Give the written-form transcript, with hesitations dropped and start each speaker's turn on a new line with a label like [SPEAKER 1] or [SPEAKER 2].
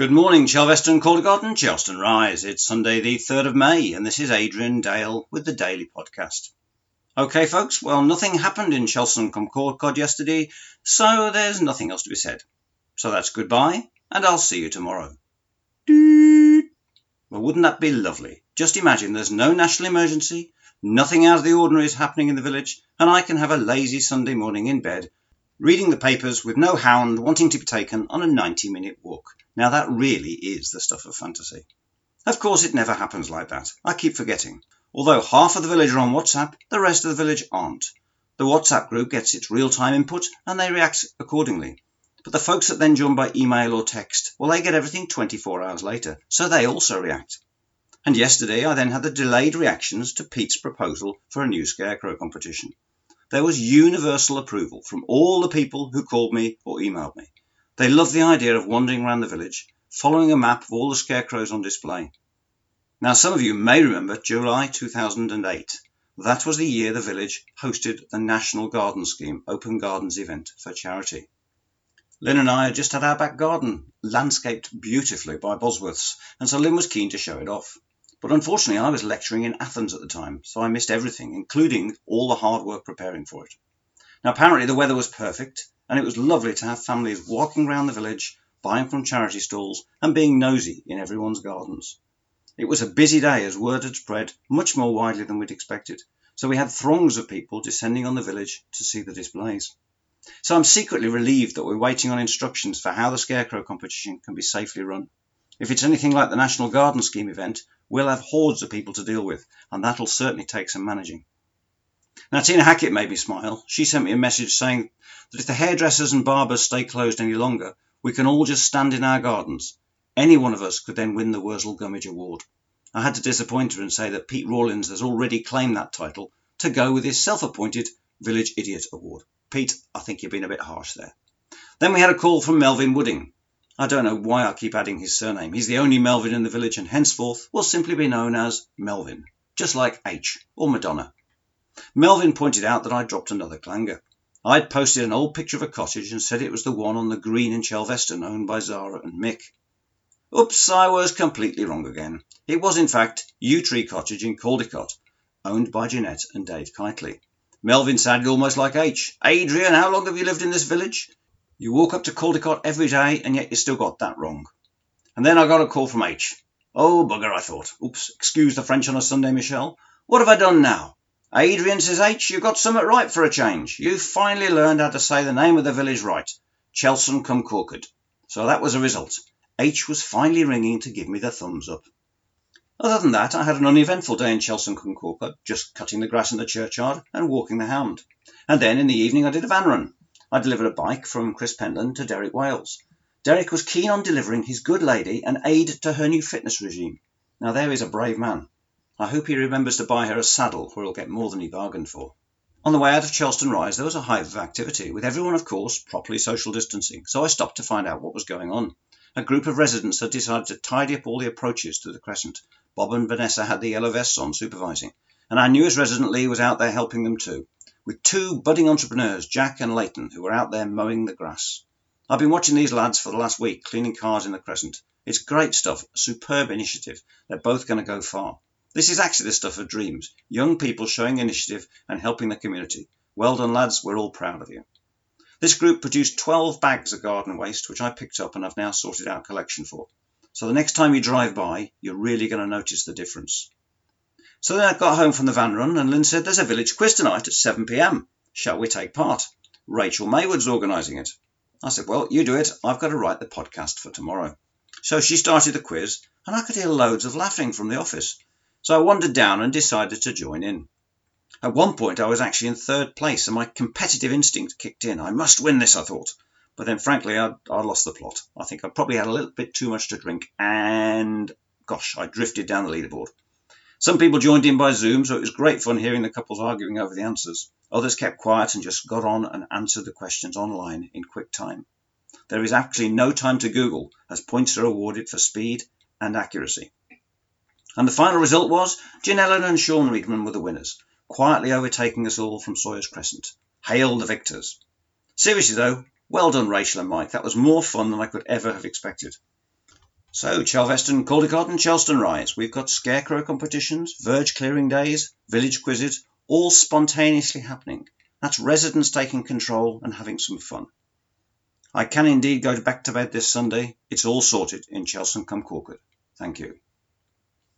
[SPEAKER 1] Good morning, Chelveston, Caldergott and Chelston Rise. It's Sunday the 3rd of May and this is Adrian Dale with the Daily Podcast. OK, folks, well, nothing happened in Chelveston-cum-Caldergott yesterday, so there's nothing else to be said. So that's goodbye, and I'll see you tomorrow. Doot. Well, wouldn't that be lovely? Just imagine there's no national emergency, nothing out of the ordinary is happening in the village, and I can have a lazy Sunday morning in bed, reading the papers with no hound wanting to be taken on a 90-minute walk. Now that really is the stuff of fantasy. Of course it never happens like that. I keep forgetting. Although half of the village are on WhatsApp, the rest of the village aren't. The WhatsApp group gets its real-time input and they react accordingly. But the folks that then join by email or text, well, they get everything 24 hours later, so they also react. And yesterday I then had the delayed reactions to Pete's proposal for a new scarecrow competition. There was universal approval from all the people who called me or emailed me. They loved the idea of wandering around the village, following a map of all the scarecrows on display. Now, some of you may remember July 2008. That was the year the village hosted the National Garden Scheme Open Gardens event for charity. Lynn and I had just had our back garden landscaped beautifully by Bosworths, and so Lynn was keen to show it off. But unfortunately, I was lecturing in Athens at the time, so I missed everything, including all the hard work preparing for it. Now, apparently the weather was perfect, and it was lovely to have families walking around the village, buying from charity stalls, and being nosy in everyone's gardens. It was a busy day as word had spread much more widely than we'd expected, so we had throngs of people descending on the village to see the displays. So I'm secretly relieved that we're waiting on instructions for how the scarecrow competition can be safely run. If it's anything like the National Garden Scheme event, we'll have hordes of people to deal with, and that'll certainly take some managing. Now, Tina Hackett made me smile. She sent me a message saying that if the hairdressers and barbers stay closed any longer, we can all just stand in our gardens. Any one of us could then win the Wurzel Gummidge Award. I had to disappoint her and say that Pete Rawlins has already claimed that title to go with his self-appointed Village Idiot Award. Pete, I think you've been a bit harsh there. Then we had a call from Melvin Wooding. I don't know why I keep adding his surname. He's the only Melvin in the village and henceforth will simply be known as Melvin, just like H or Madonna. Melvin pointed out that I'd dropped another clanger. I'd posted an old picture of a cottage and said it was the one on the green in Chelveston owned by Zara and Mick. Oops, I was completely wrong again. It was in fact Yew Tree Cottage in Caldergott, owned by Jeanette and Dave Kitely. Melvin sounded almost like H. Adrian, how long have you lived in this village? You walk up to Caldergott every day and yet you still got that wrong. And then I got a call from H. Oh, bugger, I thought. Oops, excuse the French on a Sunday, Michelle. What have I done now? Adrian, says H, you got something right for a change. You finally learned how to say the name of the village right. Chelveston-cum-Caldergott. So that was a result. H was finally ringing to give me the thumbs up. Other than that, I had an uneventful day in Chelveston-cum-Caldergott, just cutting the grass in the churchyard and walking the hound. And then in the evening I did a van run. I delivered a bike from Chris Pentland to Derek Wales. Derek was keen on delivering his good lady an aid to her new fitness regime. Now there is a brave man. I hope he remembers to buy her a saddle, where he'll get more than he bargained for. On the way out of Chelston Rise, there was a hive of activity, with everyone, of course, properly social distancing, so I stopped to find out what was going on. A group of residents had decided to tidy up all the approaches to the crescent. Bob and Vanessa had the yellow vests on, supervising, and our newest resident Lee was out there helping them too, with two budding entrepreneurs, Jack and Leighton, who were out there mowing the grass. I've been watching these lads for the last week, cleaning cars in the crescent. It's great stuff, a superb initiative. They're both going to go far. This is actually the stuff of dreams. Young people showing initiative and helping the community. Well done, lads. We're all proud of you. This group produced 12 bags of garden waste, which I picked up and I've now sorted out collection for. So the next time you drive by, you're really going to notice the difference. So then I got home from the van run and Lynn said, there's a village quiz tonight at 7 p.m. Shall we take part? Rachel Maywood's organising it. I said, well, you do it. I've got to write the podcast for tomorrow. So she started the quiz and I could hear loads of laughing from the office. So I wandered down and decided to join in. At one point I was actually in third place and my competitive instinct kicked in. I must win this, I thought. But then frankly, I lost the plot. I think I probably had a little bit too much to drink and, gosh, I drifted down the leaderboard. Some people joined in by Zoom, so it was great fun hearing the couples arguing over the answers. Others kept quiet and just got on and answered the questions online in quick time. There is actually no time to Google, as points are awarded for speed and accuracy. And the final result was Janellen and Sean Reedman were the winners, quietly overtaking us all from Sawyer's Crescent. Hail the victors. Seriously though, well done Rachel and Mike. That was more fun than I could ever have expected. So, Chelveston, Caldecott and Chelston Rise, we've got scarecrow competitions, verge clearing days, village quizzes, all spontaneously happening. That's residents taking control and having some fun. I can indeed go back to bed this Sunday. It's all sorted in Chelston cum Corkard. Thank you.